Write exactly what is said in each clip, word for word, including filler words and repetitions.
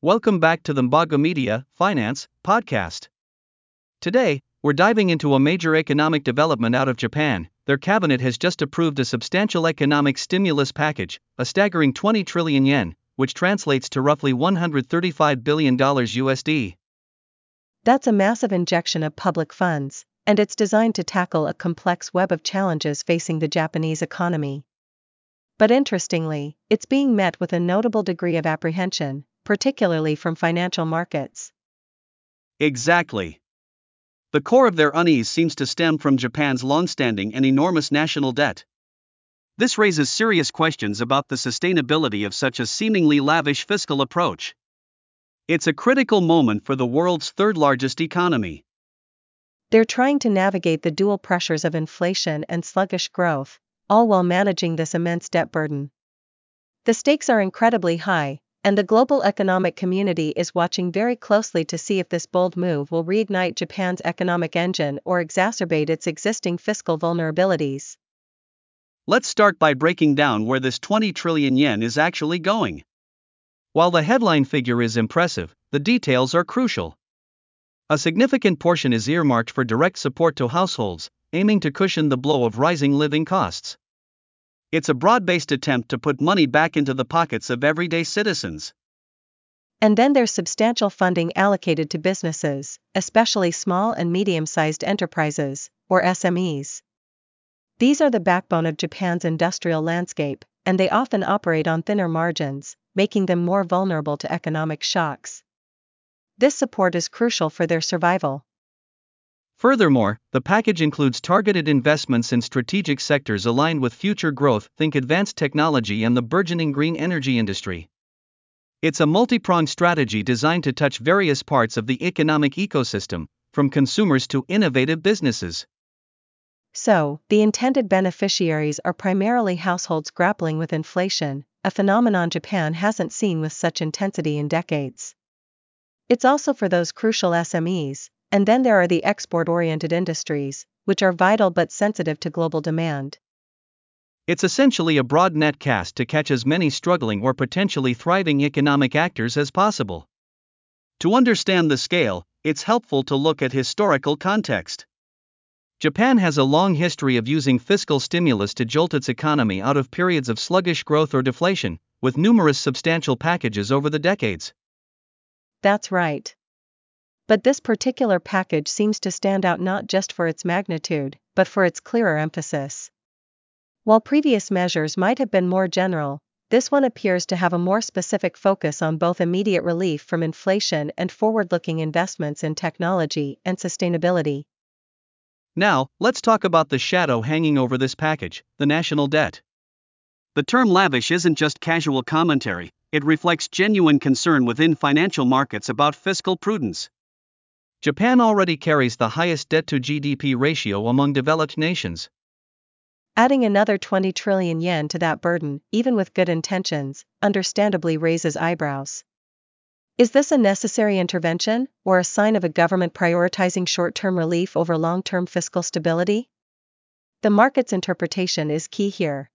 Welcome back to the Mbago Media Finance Podcast. Today, we're diving into a major economic development out of Japan. Their cabinet has just approved a substantial economic stimulus package, a staggering twenty trillion yen, which translates to roughly one hundred thirty-five billion dollars U S D. That's a massive injection of public funds, and it's designed to tackle a complex web of challenges facing the Japanese economy. But interestingly, it's being met with a notable degree of apprehension, particularly from financial markets. Exactly. The core of their unease seems to stem from Japan's long-standing and enormous national debt. This raises serious questions about the sustainability of such a seemingly lavish fiscal approach. It's a critical moment for the world's third-largest economy. They're trying to navigate the dual pressures of inflation and sluggish growth, all while managing this immense debt burden. The stakes are incredibly high, and the global economic community is watching very closely to see if this bold move will reignite Japan's economic engine or exacerbate its existing fiscal vulnerabilities. Let's start by breaking down where this twenty trillion yen is actually going. While the headline figure is impressive, the details are crucial. A significant portion is earmarked for direct support to households, aiming to cushion the blow of rising living costs. It's a broad-based attempt to put money back into the pockets of everyday citizens. And then there's substantial funding allocated to businesses, especially small and medium-sized enterprises, or S M Es. These are the backbone of Japan's industrial landscape, and they often operate on thinner margins, making them more vulnerable to economic shocks. This support is crucial for their survival. Furthermore, the package includes targeted investments in strategic sectors aligned with future growth, think advanced technology and the burgeoning green energy industry. It's a multi-pronged strategy designed to touch various parts of the economic ecosystem, from consumers to innovative businesses. So, the intended beneficiaries are primarily households grappling with inflation, a phenomenon Japan hasn't seen with such intensity in decades. It's also for those crucial S M Es, and then there are the export-oriented industries, which are vital but sensitive to global demand. It's essentially a broad net cast to catch as many struggling or potentially thriving economic actors as possible. To understand the scale, it's helpful to look at historical context. Japan has a long history of using fiscal stimulus to jolt its economy out of periods of sluggish growth or deflation, with numerous substantial packages over the decades. That's right. But this particular package seems to stand out not just for its magnitude, but for its clearer emphasis. While previous measures might have been more general, this one appears to have a more specific focus on both immediate relief from inflation and forward-looking investments in technology and sustainability. Now, let's talk about the shadow hanging over this package, the national debt. The term lavish isn't just casual commentary, it reflects genuine concern within financial markets about fiscal prudence. Japan already carries the highest debt-to-G D P ratio among developed nations. Adding another twenty trillion yen to that burden, even with good intentions, understandably raises eyebrows. Is this a necessary intervention, or a sign of a government prioritizing short-term relief over long-term fiscal stability? The market's interpretation is key here.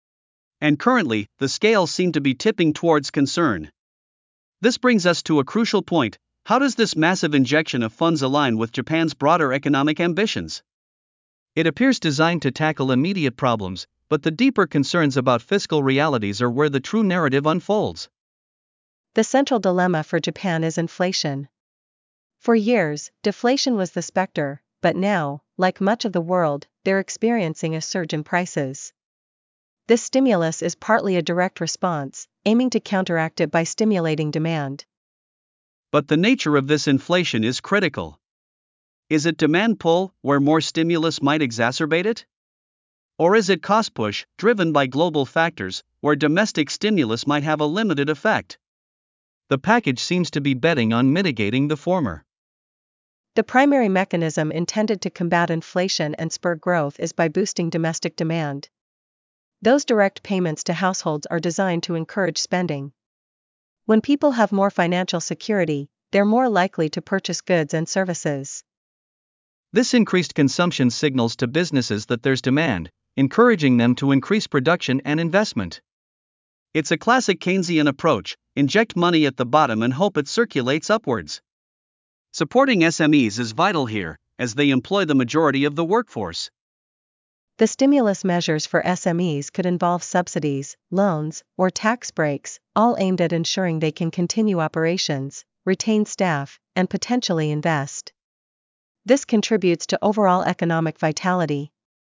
And currently, the scales seem to be tipping towards concern. This brings us to a crucial point. How does this massive injection of funds align with Japan's broader economic ambitions? It appears designed to tackle immediate problems, but the deeper concerns about fiscal realities are where the true narrative unfolds. The central dilemma for Japan is inflation. For years, deflation was the specter, but now, like much of the world, they're experiencing a surge in prices. This stimulus is partly a direct response, aiming to counteract it by stimulating demand. But the nature of this inflation is critical. Is it demand pull, where more stimulus might exacerbate it? Or is it cost push, driven by global factors, where domestic stimulus might have a limited effect? The package seems to be betting on mitigating the former. The primary mechanism intended to combat inflation and spur growth is by boosting domestic demand. Those direct payments to households are designed to encourage spending. When people have more financial security, they're more likely to purchase goods and services. This increased consumption signals to businesses that there's demand, encouraging them to increase production and investment. It's a classic Keynesian approach: inject money at the bottom and hope it circulates upwards. Supporting S M Es is vital here, as they employ the majority of the workforce. The stimulus measures for S M Es could involve subsidies, loans, or tax breaks, all aimed at ensuring they can continue operations, retain staff, and potentially invest. This contributes to overall economic vitality.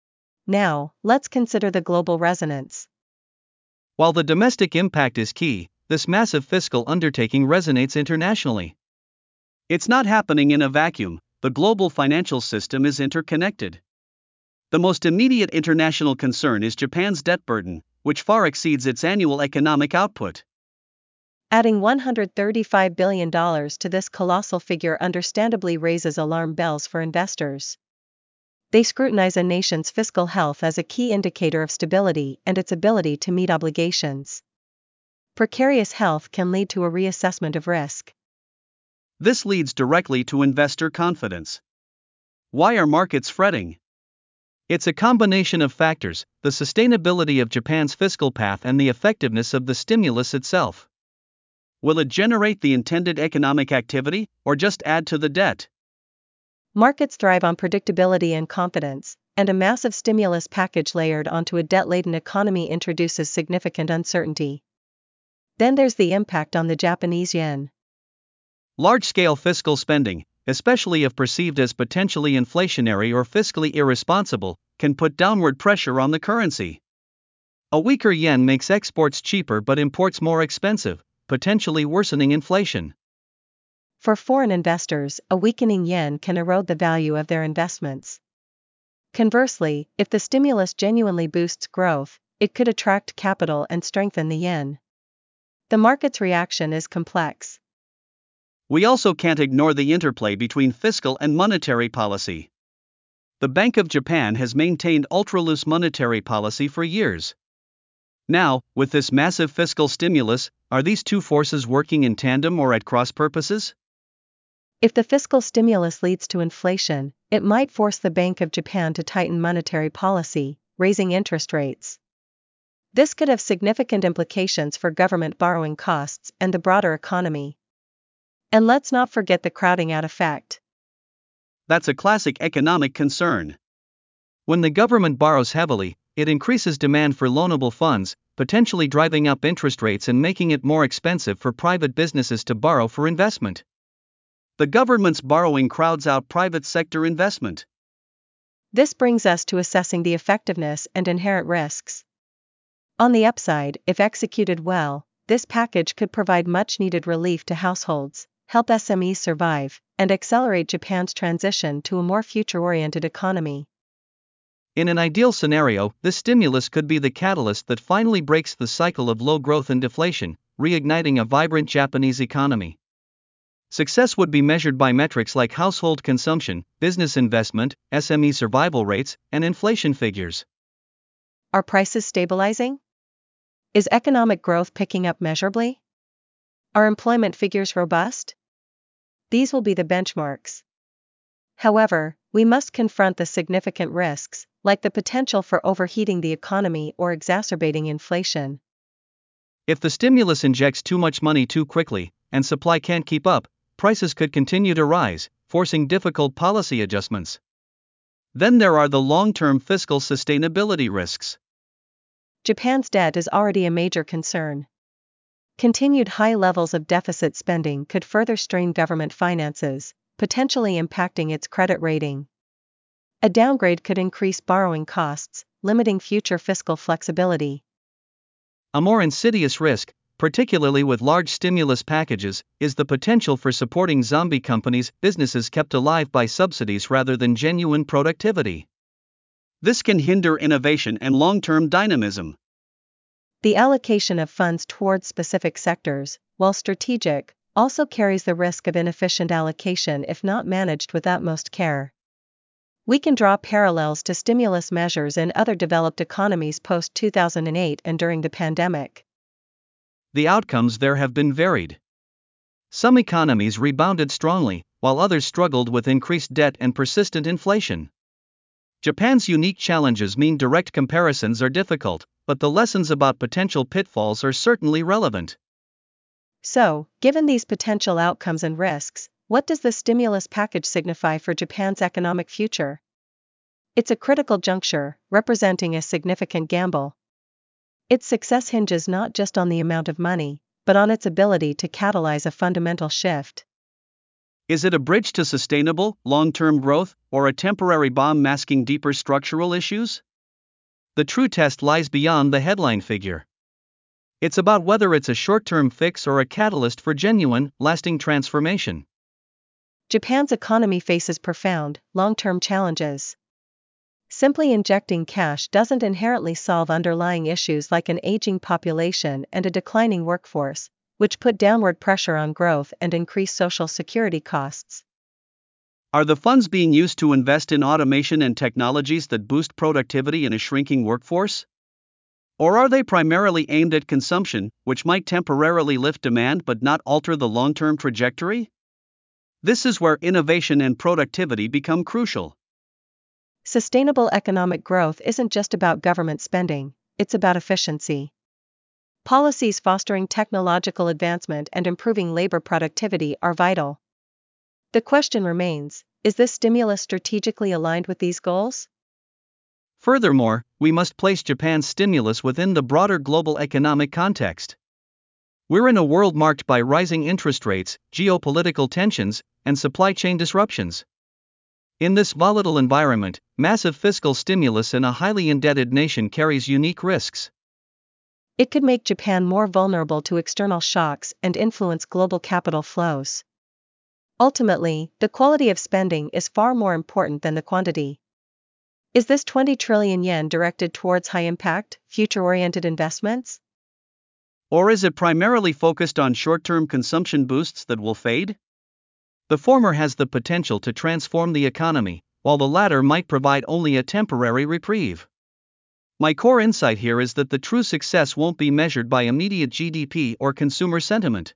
Now, let's consider the global resonance. While the domestic impact is key, this massive fiscal undertaking resonates internationally. It's not happening in a vacuum. The global financial system is interconnected. The most immediate international concern is Japan's debt burden, which far exceeds its annual economic output. Adding one hundred thirty-five billion dollars to this colossal figure understandably raises alarm bells for investors. They scrutinize a nation's fiscal health as a key indicator of stability and its ability to meet obligations. Precarious health can lead to a reassessment of risk. This leads directly to investor confidence. Why are markets fretting? It's a combination of factors: the sustainability of Japan's fiscal path and the effectiveness of the stimulus itself. Will it generate the intended economic activity, or just add to the debt? Markets thrive on predictability and confidence, and a massive stimulus package layered onto a debt-laden economy introduces significant uncertainty. Then there's the impact on the Japanese yen. Large-scale fiscal spending, especially if perceived as potentially inflationary or fiscally irresponsible, can put downward pressure on the currency. A weaker yen makes exports cheaper but imports more expensive, potentially worsening inflation. For foreign investors, a weakening yen can erode the value of their investments. Conversely, if the stimulus genuinely boosts growth, it could attract capital and strengthen the yen. The market's reaction is complex. We also can't ignore the interplay between fiscal and monetary policy. The Bank of Japan has maintained ultra-loose monetary policy for years. Now, with this massive fiscal stimulus, are these two forces working in tandem or at cross purposes? If the fiscal stimulus leads to inflation, it might force the Bank of Japan to tighten monetary policy, raising interest rates. This could have significant implications for government borrowing costs and the broader economy. And let's not forget the crowding out effect. That's a classic economic concern. When the government borrows heavily, it increases demand for loanable funds, potentially driving up interest rates and making it more expensive for private businesses to borrow for investment. The government's borrowing crowds out private sector investment. This brings us to assessing the effectiveness and inherent risks. On the upside, if executed well, this package could provide much-needed relief to households, help S M Es survive, and accelerate Japan's transition to a more future-oriented economy. In an ideal scenario, this stimulus could be the catalyst that finally breaks the cycle of low growth and deflation, reigniting a vibrant Japanese economy. Success would be measured by metrics like household consumption, business investment, S M E survival rates, and inflation figures. Are prices stabilizing? Is economic growth picking up measurably? Are employment figures robust? These will be the benchmarks. However, we must confront the significant risks, like the potential for overheating the economy or exacerbating inflation. If the stimulus injects too much money too quickly, and supply can't keep up, prices could continue to rise, forcing difficult policy adjustments. Then there are the long-term fiscal sustainability risks. Japan's debt is already a major concern. Continued high levels of deficit spending could further strain government finances, potentially impacting its credit rating. A downgrade could increase borrowing costs, limiting future fiscal flexibility. A more insidious risk, particularly with large stimulus packages, is the potential for supporting zombie companies, businesses kept alive by subsidies rather than genuine productivity. This can hinder innovation and long-term dynamism. The allocation of funds towards specific sectors, while strategic, also carries the risk of inefficient allocation if not managed with utmost care. We can draw parallels to stimulus measures in other developed economies post two thousand eight and during the pandemic. The outcomes there have been varied. Some economies rebounded strongly, while others struggled with increased debt and persistent inflation. Japan's unique challenges mean direct comparisons are difficult, but the lessons about potential pitfalls are certainly relevant. So, given these potential outcomes and risks, what does the stimulus package signify for Japan's economic future? It's a critical juncture, representing a significant gamble. Its success hinges not just on the amount of money, but on its ability to catalyze a fundamental shift. Is it a bridge to sustainable, long-term growth, or a temporary bomb masking deeper structural issues? The true test lies beyond the headline figure. It's about whether it's a short-term fix or a catalyst for genuine, lasting transformation. Japan's economy faces profound, long-term challenges. Simply injecting cash doesn't inherently solve underlying issues like an aging population and a declining workforce, which put downward pressure on growth and increase social security costs. Are the funds being used to invest in automation and technologies that boost productivity in a shrinking workforce? Or are they primarily aimed at consumption, which might temporarily lift demand but not alter the long-term trajectory? This is where innovation and productivity become crucial. Sustainable economic growth isn't just about government spending, it's about efficiency. Policies fostering technological advancement and improving labor productivity are vital. The question remains, is this stimulus strategically aligned with these goals? Furthermore, we must place Japan's stimulus within the broader global economic context. We're in a world marked by rising interest rates, geopolitical tensions, and supply chain disruptions. In this volatile environment, massive fiscal stimulus in a highly indebted nation carries unique risks. It could make Japan more vulnerable to external shocks and influence global capital flows. Ultimately, the quality of spending is far more important than the quantity. Is this twenty trillion yen directed towards high-impact, future-oriented investments? Or is it primarily focused on short-term consumption boosts that will fade? The former has the potential to transform the economy, while the latter might provide only a temporary reprieve. My core insight here is that the true success won't be measured by immediate G D P or consumer sentiment.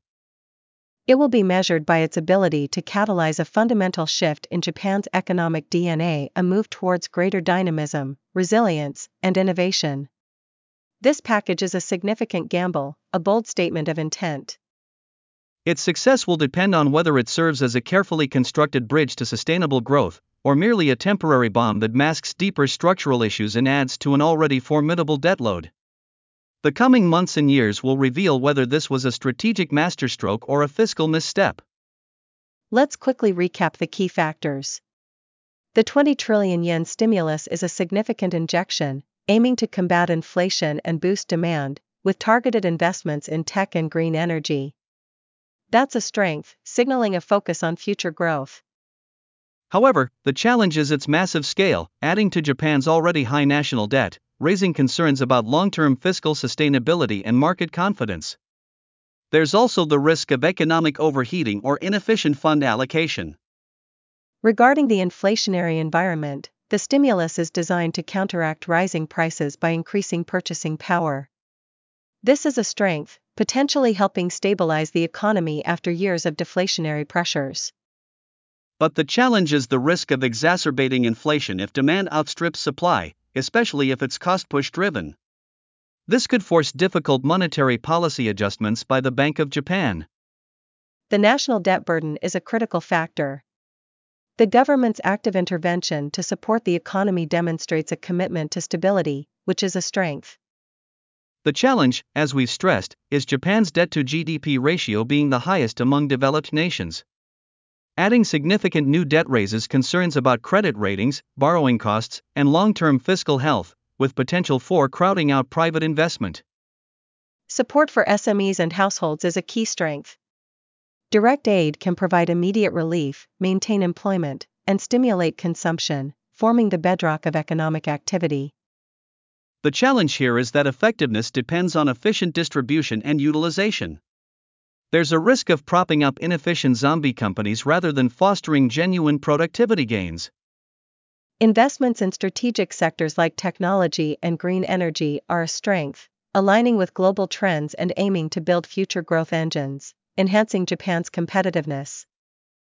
It will be measured by its ability to catalyze a fundamental shift in Japan's economic D N A, a move towards greater dynamism, resilience, and innovation. This package is a significant gamble, a bold statement of intent. Its success will depend on whether it serves as a carefully constructed bridge to sustainable growth, or merely a temporary bomb that masks deeper structural issues and adds to an already formidable debt load. The coming months and years will reveal whether this was a strategic masterstroke or a fiscal misstep. Let's quickly recap the key factors. The twenty trillion yen stimulus is a significant injection, aiming to combat inflation and boost demand, with targeted investments in tech and green energy. That's a strength, signaling a focus on future growth. However, the challenge is its massive scale, adding to Japan's already high national debt, raising concerns about long-term fiscal sustainability and market confidence. There's also the risk of economic overheating or inefficient fund allocation. Regarding the inflationary environment, the stimulus is designed to counteract rising prices by increasing purchasing power. This is a strength, potentially helping stabilize the economy after years of deflationary pressures. But the challenge is the risk of exacerbating inflation if demand outstrips supply, especially if it's cost-push driven. This could force difficult monetary policy adjustments by the Bank of Japan. The national debt burden is a critical factor. The government's active intervention to support the economy demonstrates a commitment to stability, which is a strength. The challenge, as we've stressed, is Japan's debt-to-G D P ratio being the highest among developed nations. Adding significant new debt raises concerns about credit ratings, borrowing costs, and long-term fiscal health, with potential for crowding out private investment. Support for S M Es and households is a key strength. Direct aid can provide immediate relief, maintain employment, and stimulate consumption, forming the bedrock of economic activity. The challenge here is that effectiveness depends on efficient distribution and utilization. There's a risk of propping up inefficient zombie companies rather than fostering genuine productivity gains. Investments in strategic sectors like technology and green energy are a strength, aligning with global trends and aiming to build future growth engines, enhancing Japan's competitiveness.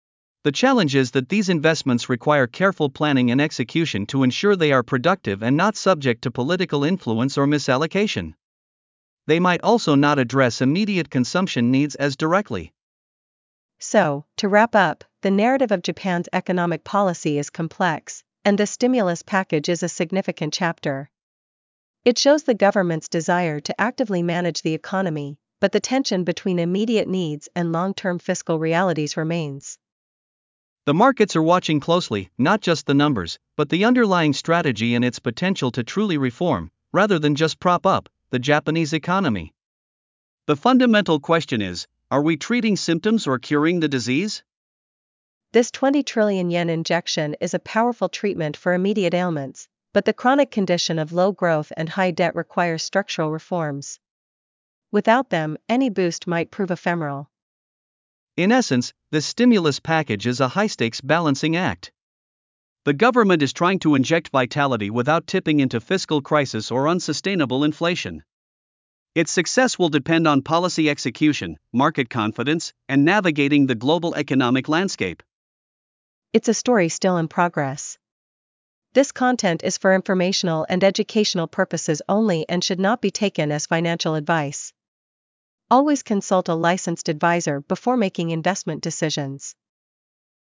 The challenge is that these investments require careful planning and execution to ensure they are productive and not subject to political influence or misallocation. They might also not address immediate consumption needs as directly. So, to wrap up, the narrative of Japan's economic policy is complex, and the stimulus package is a significant chapter. It shows the government's desire to actively manage the economy, but the tension between immediate needs and long-term fiscal realities remains. The markets are watching closely, not just the numbers, but the underlying strategy and its potential to truly reform, rather than just prop up, the Japanese economy. The fundamental question is, are we treating symptoms or curing the disease? This twenty trillion yen injection is a powerful treatment for immediate ailments, but the chronic condition of low growth and high debt requires structural reforms. Without them, any boost might prove ephemeral. In essence, this stimulus package is a high-stakes balancing act. The government is trying to inject vitality without tipping into fiscal crisis or unsustainable inflation. Its success will depend on policy execution, market confidence, and navigating the global economic landscape. It's a story still in progress. This content is for informational and educational purposes only and should not be taken as financial advice. Always consult a licensed advisor before making investment decisions.